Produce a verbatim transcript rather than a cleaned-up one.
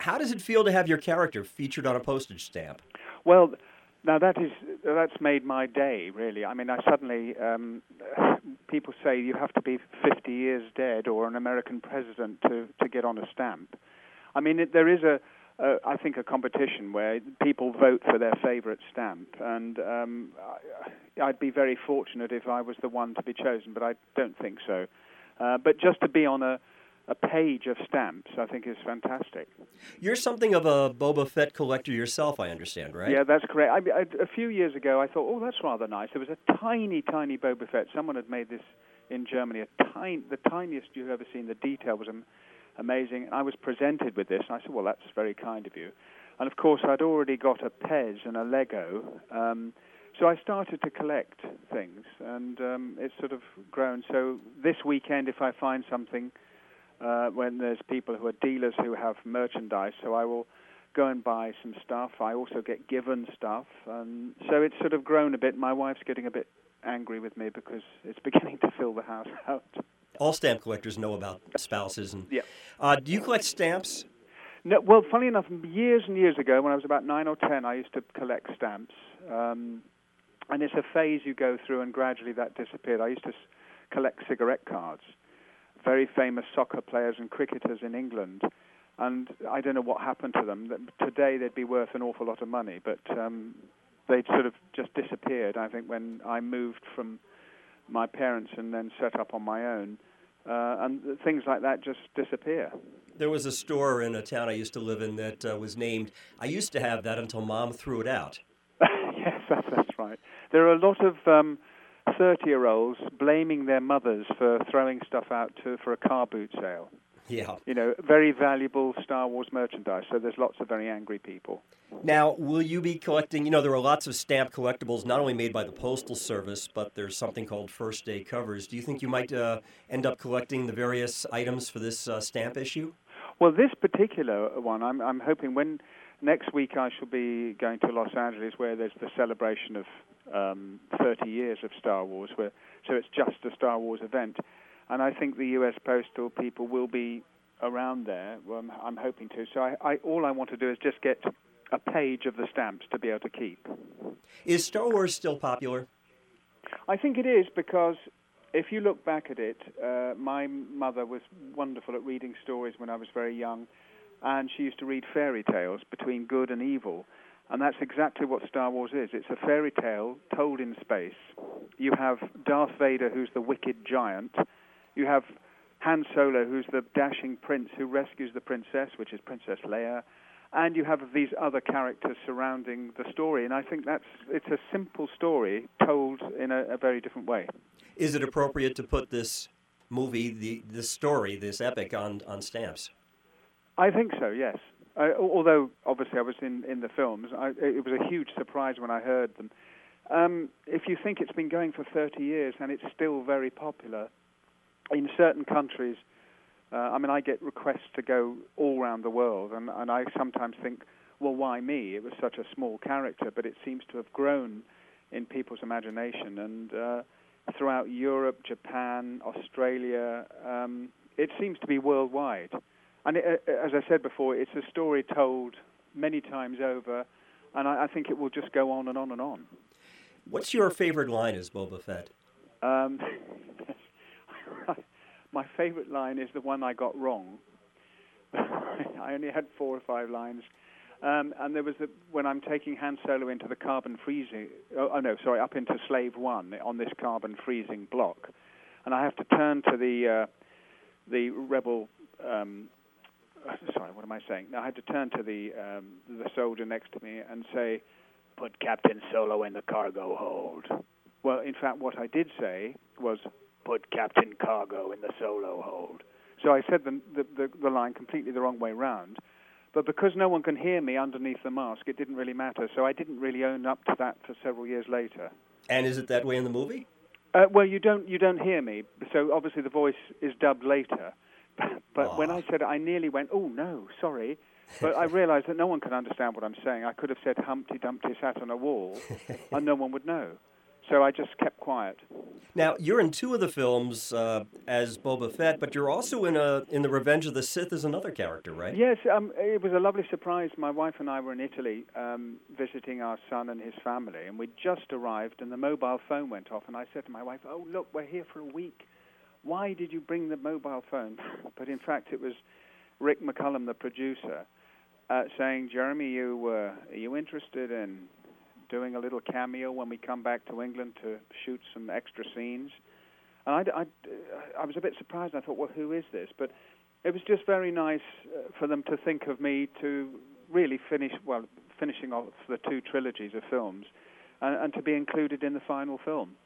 How does it feel to have your character featured on a postage stamp? Well, now that is that's made my day, really. I mean, I suddenly um, people say you have to be fifty years dead or an American president to, to get on a stamp. I mean, it, there is a, a I think a competition where people vote for their favorite stamp, and um, I, I'd be very fortunate if I was the one to be chosen, but I don't think so. Uh, but just to be on a a page of stamps, I think, is fantastic. You're something of a Boba Fett collector yourself, I understand, right? Yeah, that's correct. I, I, a few years ago, I thought, oh, that's rather nice. There was a tiny, tiny Boba Fett. Someone had made this in Germany, a tiny, the tiniest you've ever seen. The detail was am- amazing. I was presented with this, and I said, well, that's very kind of you. And, of course, I'd already got a Pez and a Lego, um, so I started to collect things, and um, it's sort of grown. So this weekend, if I find something, Uh, when there's people who are dealers who have merchandise, so I will go and buy some stuff. I also get given stuff, and so it's sort of grown a bit. My wife's getting a bit angry with me because it's beginning to fill the house out. All stamp collectors know about spouses. And yeah. Uh, do you collect stamps? No, well, funny enough, years and years ago, when I was about nine or ten, I used to collect stamps, um, and it's a phase you go through, and gradually that disappeared. I used to s- collect cigarette cards. Very famous soccer players and cricketers in England, and I don't know what happened to them. Today they'd be worth an awful lot of money, but um, they'd sort of just disappeared, I think, when I moved from my parents and then set up on my own, uh, and things like that just disappear. There was a store in a town I used to live in that uh, was named, I used to have that until Mom threw it out. Yes, that's, that's right. There are a lot of Um, thirty-year-olds blaming their mothers for throwing stuff out to, for a car boot sale. Yeah. You know, very valuable Star Wars merchandise, so there's lots of very angry people. Now, will you be collecting, you know, there are lots of stamp collectibles not only made by the Postal Service, but there's something called First Day Covers. Do you think you might uh, end up collecting the various items for this uh, stamp issue? Well, this particular one, I'm, I'm hoping when next week I shall be going to Los Angeles, where there's the celebration of um, thirty years of Star Wars, where so it's just a Star Wars event, and I think the U S Postal people will be around there. Well, I'm, I'm hoping to. So I, I, all I want to do is just get a page of the stamps to be able to keep. Is Star Wars still popular? I think it is, because if you look back at it, uh, my mother was wonderful at reading stories when I was very young, and she used to read fairy tales between good and evil. And that's exactly what Star Wars is. It's a fairy tale told in space. You have Darth Vader, who's the wicked giant. You have Han Solo, who's the dashing prince who rescues the princess, which is Princess Leia. And you have these other characters surrounding the story. And I think that's it's a simple story told in a, a very different way. Is it appropriate to put this movie, the this story, this epic, on, on stamps? I think so, yes. Uh, although, obviously, I was in, in the films, I, it was a huge surprise when I heard them. Um, if you think it's been going for thirty years and it's still very popular, in certain countries, uh, I mean, I get requests to go all around the world, and, and I sometimes think, well, why me? It was such a small character, but it seems to have grown in people's imagination. And uh, throughout Europe, Japan, Australia, um, it seems to be worldwide. And it, as I said before, it's a story told many times over, and I, I think it will just go on and on and on. What's your favorite line as Boba Fett? Um, my favorite line is the one I got wrong. I only had four or five lines. Um, and there was the, when I'm taking Han Solo into the carbon freezing, oh, oh no, sorry, up into Slave One on this carbon freezing block, and I have to turn to the uh, the rebel. Um, sorry, what am I saying? I had to turn to the um, the soldier next to me and say, "Put Captain Solo in the cargo hold." Well, in fact, what I did say was, "Put Captain Cargo in the Solo hold." So I said the the, the, the line completely the wrong way round. But because no one can hear me underneath the mask, it didn't really matter. So I didn't really own up to that for several years later. And is it that way in the movie? Uh, well, you don't you don't hear me. So obviously the voice is dubbed later. But Aww. When I said it, I nearly went, oh, no, sorry. But I realized that no one can understand what I'm saying. I could have said Humpty Dumpty sat on a wall, and no one would know. So I just kept quiet. Now, you're in two of the films uh, as Boba Fett, but you're also in a in the Revenge of the Sith as another character, right? Yes, um, it was a lovely surprise. My wife and I were in Italy um, visiting our son and his family, and we just arrived, and the mobile phone went off, and I said to my wife, "Oh, look, we're here for a week. Why did you bring the mobile phone?" But in fact, it was Rick McCullum, the producer, uh, saying, "Jeremy, you uh, are you interested in doing a little cameo when we come back to England to shoot some extra scenes?" And I, I, I was a bit surprised. I thought, well, who is this? But it was just very nice uh, for them to think of me to really finish, well, finishing off the two trilogies of films, and, and to be included in the final film.